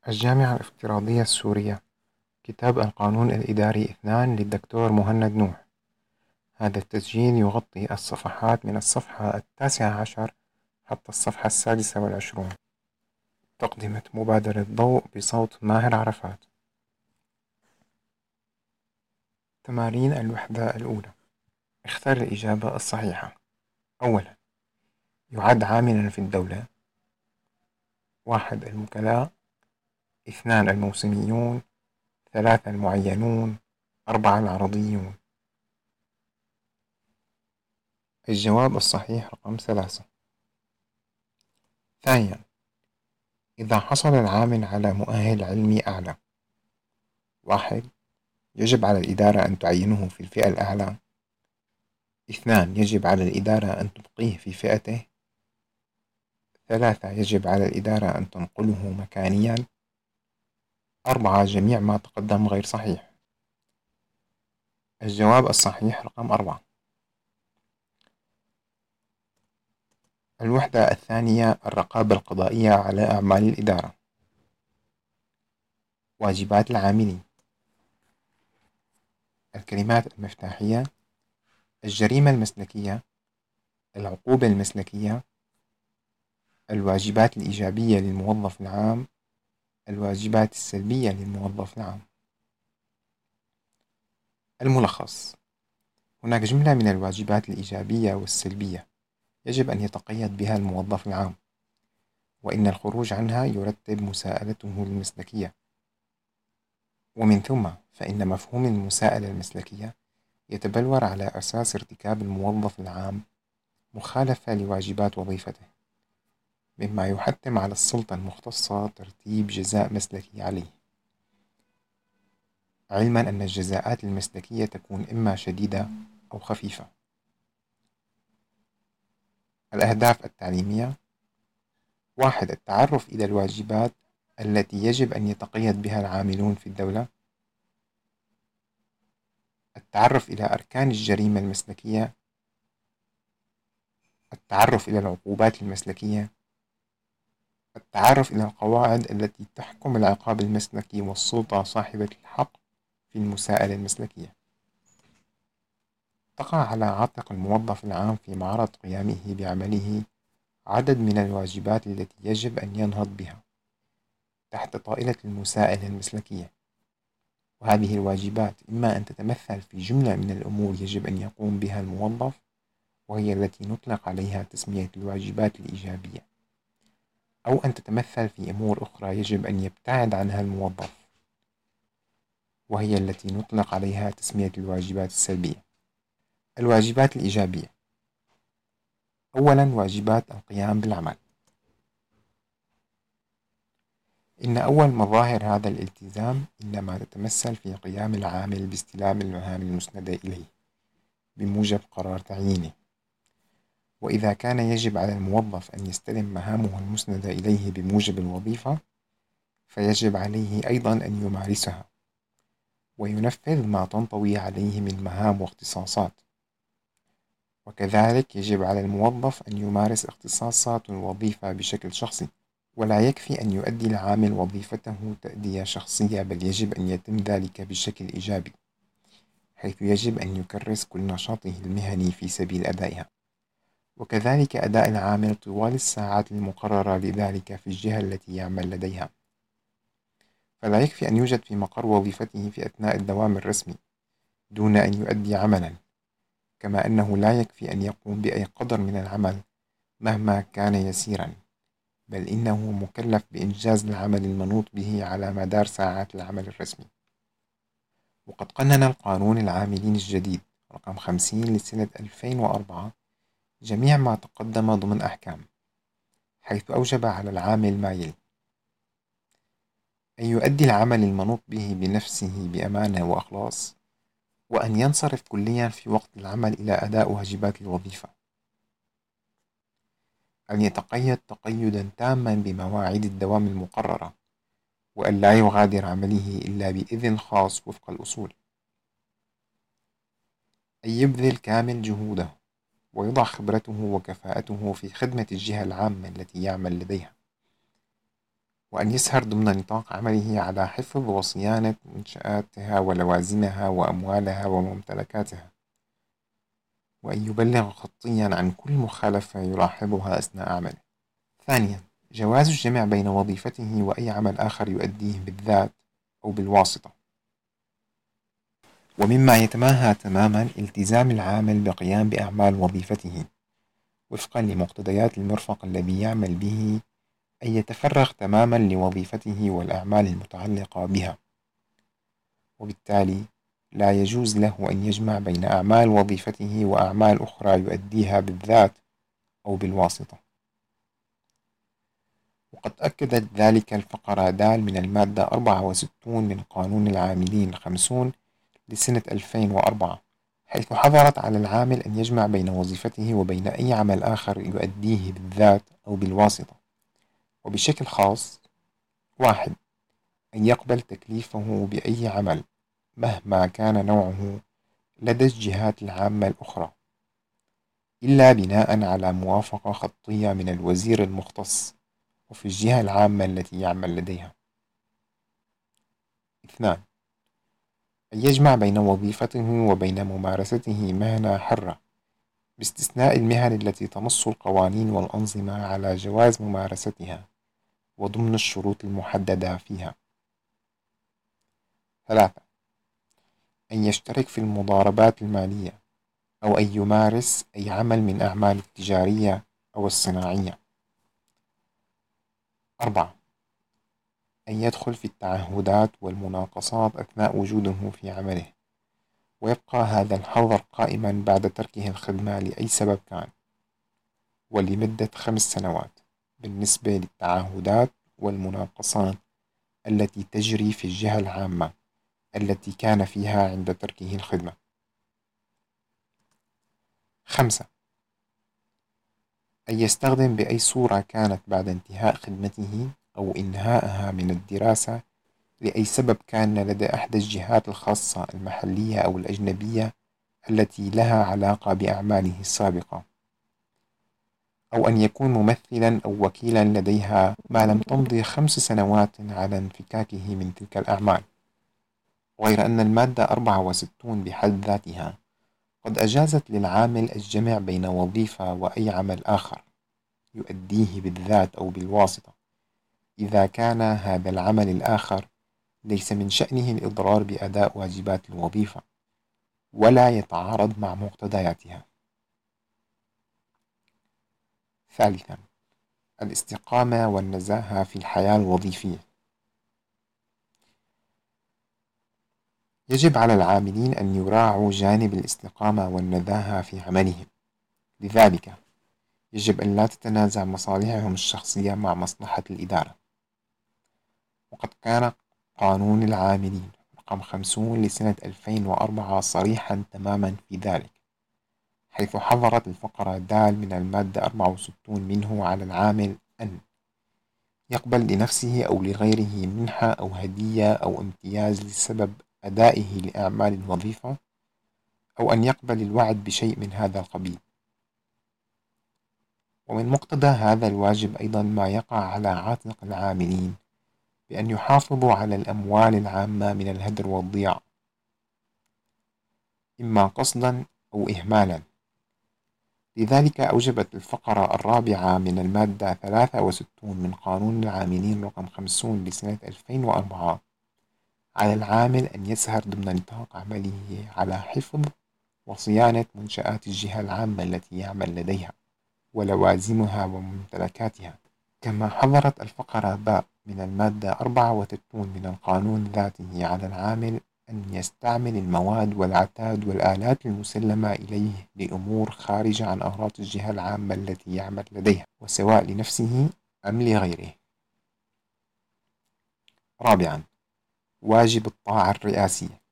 الجامعة الافتراضية السورية. كتاب القانون الإداري 2 للدكتور مهند نوح. هذا التسجيل يغطي الصفحات من الصفحة 19 حتى الصفحة 26. تقدمة مبادرة ضوء بصوت ماهر عرفات. تمارين الوحدة الأولى. اختر الإجابة الصحيحة. أولا، يعد عاملا في الدولة: 1 الوكلاء، 2 الموسميون، 3 المعينون، 4 العرضيون. الجواب الصحيح رقم 3. ثانيا، إذا حصل العامل على مؤهل علمي أعلى: 1 يجب على الإدارة أن تعينه في الفئة الأعلى، 2 يجب على الإدارة أن تبقيه في فئته، 3 يجب على الإدارة أن تنقله مكانيا، 4 جميع ما تقدم غير صحيح. الجواب الصحيح رقم 4. الوحدة الثانية: الرقابة القضائية على أعمال الإدارة. واجبات العاملين. الكلمات المفتاحية: الجريمة المسلكية، العقوبة المسلكية، الواجبات الإيجابية للموظف العام، الواجبات السلبية للموظف العام. الملخص: هناك جملة من الواجبات الإيجابية والسلبية يجب أن يتقيد بها الموظف العام، وإن الخروج عنها يرتب مساءلته المسلكية، ومن ثم فإن مفهوم المساءلة المسلكية يتبلور على أساس ارتكاب الموظف العام مخالفة لواجبات وظيفته، مما يحتم على السلطة المختصة ترتيب جزاء مسلكي عليه، علما أن الجزاءات المسلكية تكون إما شديدة أو خفيفة. الأهداف التعليمية: 1 التعرف إلى الواجبات التي يجب أن يتقيد بها العاملون في الدولة، التعرف إلى أركان الجريمة المسلكية، التعرف إلى العقوبات المسلكية، التعرف إلى القواعد التي تحكم العقاب المسلكي والسلطة صاحبة الحق في المساءلة المسلكية. تقع على عاتق الموظف العام في معرض قيامه بعمله عدد من الواجبات التي يجب أن ينهض بها تحت طائلة المساءلة المسلكية، وهذه الواجبات إما أن تتمثل في جملة من الأمور يجب أن يقوم بها الموظف، وهي التي نطلق عليها تسمية الواجبات الإيجابية، أو أن تتمثل في أمور أخرى يجب أن يبتعد عنها الموظف، وهي التي نطلق عليها تسمية الواجبات السلبية. الواجبات الإيجابية: أولاً، واجبات القيام بالعمل. إن أول مظاهر هذا الالتزام إنما تتمثل في قيام العامل باستلام المهام المسندة إليه بموجب قرار تعيينه، وإذا كان يجب على الموظف أن يستلم مهامه المسندة إليه بموجب الوظيفة، فيجب عليه أيضاً أن يمارسها وينفذ ما تنطوي عليه من مهام واختصاصات، وكذلك يجب على الموظف أن يمارس اختصاصات الوظيفة بشكل شخصي. ولا يكفي أن يؤدي العامل وظيفته تأدية شخصية، بل يجب أن يتم ذلك بشكل إيجابي، حيث يجب أن يكرس كل نشاطه المهني في سبيل أدائها، وكذلك أداء العامل طوال الساعات المقررة لذلك في الجهة التي يعمل لديها. فلا يكفي أن يوجد في مقر وظيفته في أثناء الدوام الرسمي دون أن يؤدي عملا، كما أنه لا يكفي أن يقوم بأي قدر من العمل مهما كان يسيرا، بل إنه مكلف بإنجاز العمل المنوط به على مدار ساعات العمل الرسمي. وقد قنن القانون العاملين الجديد رقم 50 لسنة 2004 جميع ما تقدم ضمن أحكام، حيث أوجب على العامل ما يلي: أن يؤدي العمل المنوط به بنفسه بأمانة وإخلاص، وأن ينصرف كليا في وقت العمل إلى أداء واجبات الوظيفة، أن يتقيد تقيدا تاما بمواعيد الدوام المقررة، وأن لا يغادر عمله إلا بإذن خاص وفق الأصول، أن يبذل كامل جهوده ويضع خبرته وكفاءته في خدمة الجهة العامة التي يعمل لديها، وأن يسهر ضمن نطاق عمله على حفظ وصيانة منشآتها ولوازمها وأموالها وممتلكاتها، وأن يبلغ خطيا عن كل مخالفة يلاحظها أثناء عمله. ثانيا، جواز الجمع بين وظيفته وأي عمل آخر يؤديه بالذات أو بالواسطة. ومما يتماهى تماما التزام العامل بالقيام بأعمال وظيفته وفقا لمقتضيات المرفق الذي يعمل به، أن يتفرغ تماما لوظيفته والأعمال المتعلقة بها، وبالتالي لا يجوز له أن يجمع بين أعمال وظيفته وأعمال أخرى يؤديها بالذات أو بالواسطة. وقد أكدت ذلك الفقرة د من المادة 64 من قانون العاملين 50 لسنة 2004، حيث حظرت على العامل أن يجمع بين وظيفته وبين أي عمل آخر يؤديه بالذات أو بالواسطة، وبشكل خاص: 1. أن يقبل تكليفه بأي عمل مهما كان نوعه لدى الجهات العامة الأخرى، إلا بناء على موافقة خطية من الوزير المختص وفي الجهة العامة التي يعمل لديها. 2. أن يجمع بين وظيفته وبين ممارسته مهنة حرة، باستثناء المهن التي تنص القوانين والأنظمة على جواز ممارستها وضمن الشروط المحددة فيها. 3. أن يشترك في المضاربات المالية أو أن يمارس أي عمل من أعمال التجارية أو الصناعية. 4. أن يدخل في التعهدات والمناقصات أثناء وجوده في عمله، ويبقى هذا الحظر قائما بعد تركه الخدمة لأي سبب كان، ولمدة 5 سنوات بالنسبة للتعهدات والمناقصات التي تجري في الجهة العامة التي كان فيها عند تركه الخدمة. 5. أن يستخدم بأي صورة كانت بعد انتهاء خدمته أو إنهائها من الدراسة لأي سبب كان لدى إحدى الجهات الخاصة المحلية أو الأجنبية التي لها علاقة بأعماله السابقة، أو أن يكون ممثلا أو وكيلا لديها ما لم تمضي 5 سنوات على انفكاكه من تلك الأعمال. غير أن المادة 64 بحد ذاتها قد أجازت للعامل الجمع بين وظيفة وأي عمل آخر يؤديه بالذات أو بالواسطة، إذا كان هذا العمل الآخر ليس من شأنه الإضرار بأداء واجبات الوظيفة ولا يتعارض مع مقتضياتها. ثالثا، الاستقامة والنزاهة في الحياة الوظيفية. يجب على العاملين أن يراعوا جانب الاستقامة والنزاهة في عملهم، لذلك يجب أن لا تتنازع مصالحهم الشخصية مع مصلحة الإدارة. وقد كان قانون العاملين رقم 50 لسنة 2004 صريحا تماما في ذلك، حيث حظرت الفقرة د من المادة 64 منه على العامل أن يقبل لنفسه أو لغيره منحة أو هدية أو امتياز لسبب أدائه لأعمال الوظيفة، أو أن يقبل الوعد بشيء من هذا القبيل. ومن مقتضى هذا الواجب أيضا ما يقع على عاتق العاملين بأن يحافظوا على الأموال العامة من الهدر والضياع، إما قصدا أو إهمالا. لذلك أوجبت الفقرة الرابعة من المادة 63 من قانون العاملين رقم 50 لسنة 2004 على العامل أن يسهر ضمن نطاق عمله على حفظ وصيانة منشآت الجهة العامة التي يعمل لديها ولوازمها وممتلكاتها. كما حظرت الفقرة باء من المادة 64 من القانون ذاته على العامل أن يستعمل المواد والعتاد والآلات المسلمة إليه لأمور خارجة عن أغراض الجهة العامة التي يعمل لديها، وسواء لنفسه أم لغيره. رابعا، واجب الطاعة الرئاسية.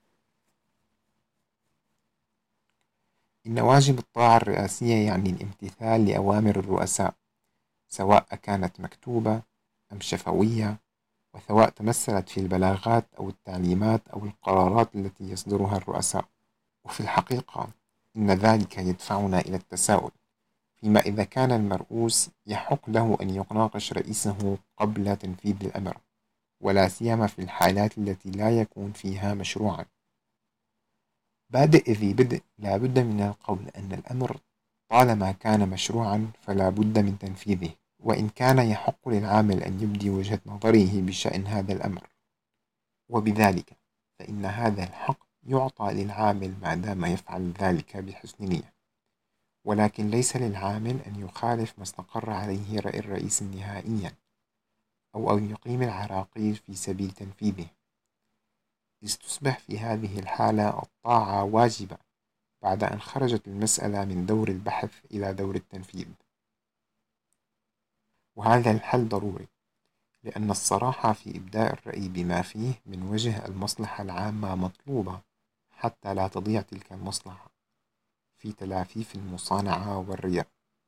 إن واجب الطاعة الرئاسية يعني الامتثال لأوامر الرؤساء، سواء كانت مكتوبة أم شفوية، وسواء تمثلت في البلاغات أو التعليمات أو القرارات التي يصدرها الرؤساء. وفي الحقيقة إن ذلك يدفعنا إلى التساؤل فيما إذا كان المرؤوس يحق له أن يناقش رئيسه قبل تنفيذ الأمر، ولا سيما في الحالات التي لا يكون فيها مشروعا. بادئ ذي بدء لا بد من القول أن الأمر طالما كان مشروعا فلا بد من تنفيذه، وإن كان يحق للعامل أن يبدي وجهة نظره بشأن هذا الأمر، وبذلك فإن هذا الحق يعطى للعامل ما دام يفعل ذلك بحسن نية، ولكن ليس للعامل أن يخالف ما استقر عليه رأي الرئيس نهائيا، أو أن يقيم العراقيل في سبيل تنفيذه، إذ تصبح في هذه الحالة الطاعة واجبة بعد أن خرجت المسألة من دور البحث إلى دور التنفيذ. وهذا الحل ضروري، لأن الصراحة في إبداء الرأي بما فيه من وجه المصلحة العامة مطلوبة، حتى لا تضيع تلك المصلحة في تلافيف المصانعة والرياء.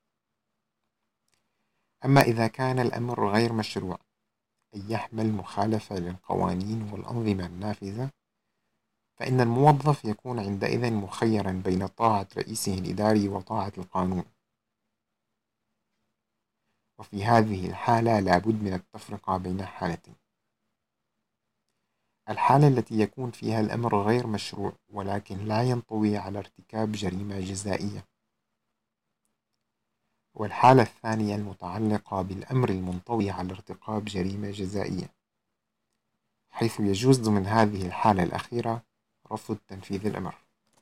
أما إذا كان الأمر غير مشروع، أي يحمل مخالفة للقوانين والأنظمة النافذة، فإن الموظف يكون عندئذ مخيرا بين طاعة رئيسه الإداري وطاعة القانون، وفي هذه الحالة لا بد من التفرقة بين حالتين: الحالة التي يكون فيها الأمر غير مشروع ولكن لا ينطوي على ارتكاب جريمة جزائية، والحالة الثانية المتعلقة بالأمر المنطوي على ارتكاب جريمة جزائية، حيث يجوز ضمن هذه الحالة الأخيرة رفض تنفيذ الأمر.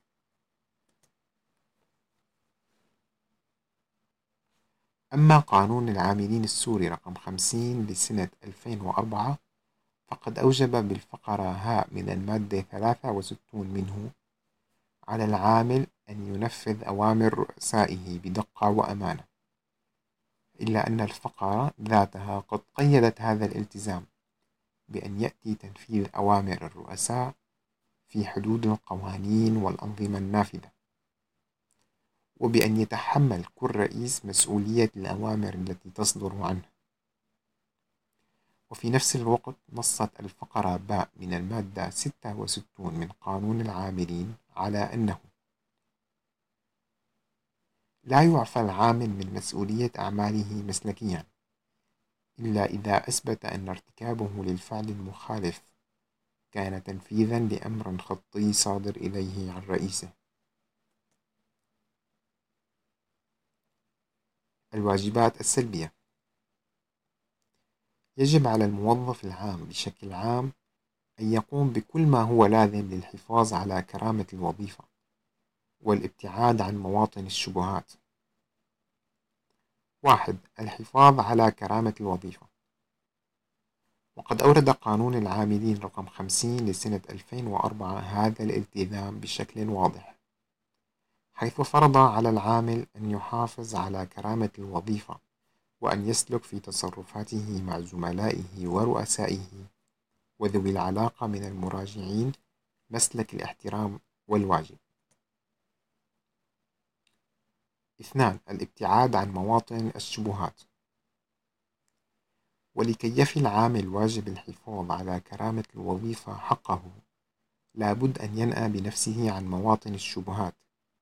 أما قانون العاملين السوري رقم 50 لسنة 2004 فقد أوجب بالفقرة ه من المادة 63 منه على العامل أن ينفذ أوامر رؤسائه بدقة وأمانة، إلا أن الفقرة ذاتها قد قيدت هذا الالتزام بأن يأتي تنفيذ أوامر الرؤساء في حدود القوانين والأنظمة النافذة، وبأن يتحمل كل رئيس مسؤولية الأوامر التي تصدر عنه. وفي نفس الوقت نصت الفقرة باء من المادة 66 من قانون العاملين على أنه لا يعفى العامل من مسؤولية أعماله مسلكيا إلا إذا أثبت أن ارتكابه للفعل المخالف كان تنفيذا لأمر خطي صادر إليه عن رئيسه. الواجبات السلبية: يجب على الموظف العام بشكل عام أن يقوم بكل ما هو لازم للحفاظ على كرامة الوظيفة والابتعاد عن مواطن الشبهات. 1. الحفاظ على كرامة الوظيفة. وقد أورد قانون العاملين رقم 50 لسنة 2004 هذا الالتزام بشكل واضح، حيث فرض على العامل أن يحافظ على كرامة الوظيفة، وأن يسلك في تصرفاته مع زملائه ورؤسائه وذوي العلاقة من المراجعين مسلك الاحترام والواجب. 2. الابتعاد عن مواطن الشبهات. ولكي يفي العامل واجب الحفاظ على كرامة الوظيفة حقه، لا بد أن ينأى بنفسه عن مواطن الشبهات،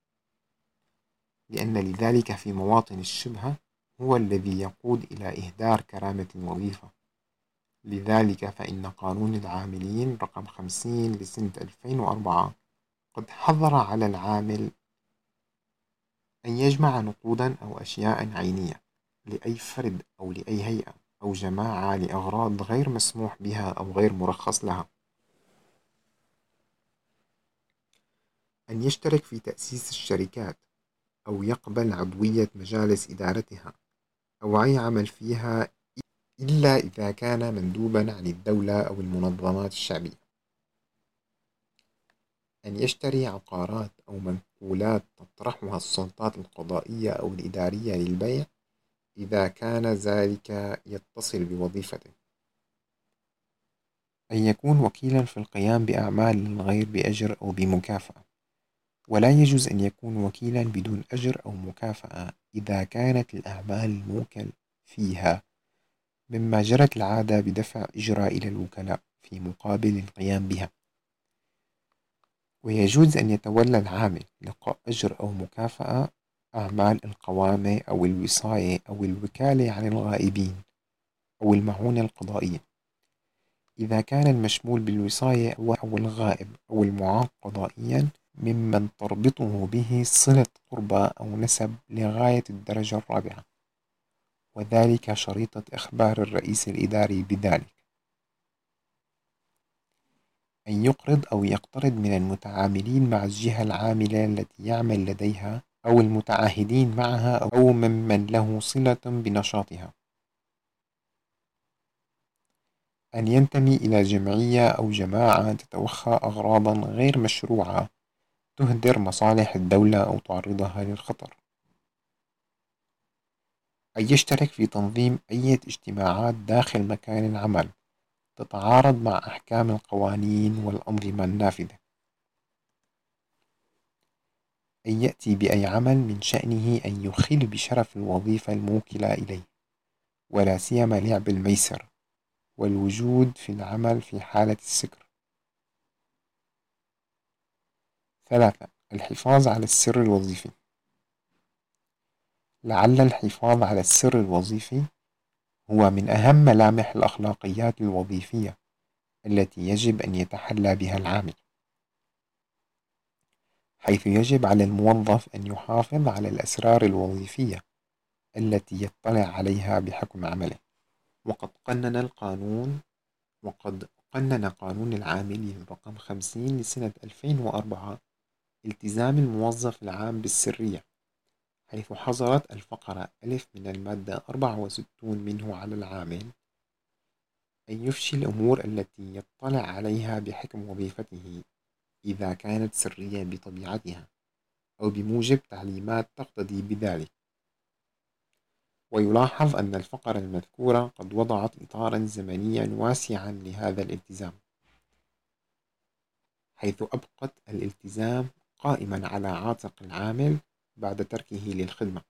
لأن لذلك في مواطن الشبهة هو الذي يقود إلى إهدار كرامة الوظيفة. لذلك فإن قانون العاملين رقم 50 لسنة 2004 قد حظر على العامل أن يجمع نقودا أو أشياء عينية لأي فرد أو لأي هيئة أو جماعة لأغراض غير مسموح بها أو غير مرخص لها، أن يشترك في تأسيس الشركات أو يقبل عضوية مجالس إدارتها أو أي عمل فيها إلا إذا كان مندوبا عن الدولة أو المنظمات الشعبية، أن يشتري عقارات أو منقولات تطرحها السلطات القضائية أو الإدارية للبيع إذا كان ذلك يتصل بوظيفته، أن يكون وكيلا في القيام بأعمال للغير بأجر أو بمكافأة، ولا يجوز أن يكون وكيلا بدون أجر أو مكافأة إذا كانت الأعمال الموكل فيها مما جرت العادة بدفع إجرة إلى الوكلاء في مقابل القيام بها. ويجوز أن يتولى العامل لقاء أجر أو مكافأة أعمال القوامة أو الوصاية أو الوكالة عن الغائبين أو المعونة القضائية. إذا كان المشمول بالوصاية أو الغائب أو المعاق قضائيا ممن تربطه به صلة قربى أو نسب لغاية الدرجة الرابعة، وذلك شريطة إخبار الرئيس الإداري بذلك. أن يقرض أو يقترض من المتعاملين مع الجهة العاملة التي يعمل لديها أو المتعاهدين معها أو ممن له صلة بنشاطها. أن ينتمي إلى جمعية أو جماعة تتوخى أغراضا غير مشروعة تهدر مصالح الدولة أو تعرضها للخطر. أن يشترك في تنظيم أي اجتماعات داخل مكان العمل تتعارض مع أحكام القوانين والأنظمة النافذة. أن يأتي بأي عمل من شأنه أن يخل بشرف الوظيفة الموكلة إليه، ولا سيما لعب الميسر والوجود في العمل في حالة السكر. 3. الحفاظ على السر الوظيفي. لعل الحفاظ على السر الوظيفي هو من أهم ملامح الأخلاقيات الوظيفية التي يجب أن يتحلى بها العامل، حيث يجب على الموظف أن يحافظ على الأسرار الوظيفية التي يطلع عليها بحكم عمله. وقد قنن قانون العاملين رقم 50 لسنة 2004 التزام الموظف العام بالسرية، حيث حظرت الفقرة ألف من المادة 64 منه على العامل أن يفشي الأمور التي يطلع عليها بحكم وظيفته إذا كانت سرية بطبيعتها أو بموجب تعليمات تقتضي بذلك. ويلاحظ أن الفقرة المذكورة قد وضعت إطارا زمنيا واسعا لهذا الالتزام، حيث أبقت الالتزام قائما على عاتق العامل بعد تركه للخدمة.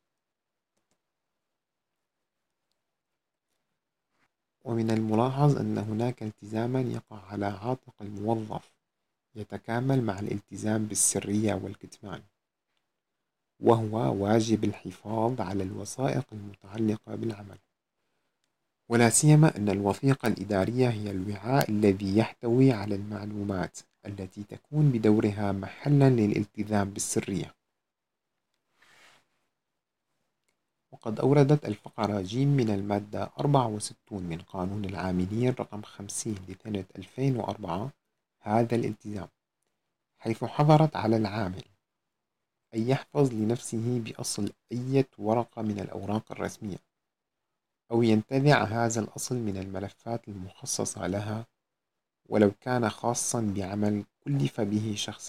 ومن الملاحظ أن هناك التزاما يقع على عاتق الموظف يتكامل مع الالتزام بالسرية والكتمان، وهو واجب الحفاظ على الوثائق المتعلقة بالعمل، ولا سيما أن الوثيقة الإدارية هي الوعاء الذي يحتوي على المعلومات التي تكون بدورها محلا للالتزام بالسرية. وقد أوردت الفقرة ج من المادة 64 من قانون العاملين رقم 50 لسنة 2004 هذا الالتزام، حيث حظرت على العامل أن يحفظ لنفسه بأصل أي ورقة من الأوراق الرسمية، أو ينتزع هذا الأصل من الملفات المخصصة لها ولو كان خاصا بعمل كلف به شخص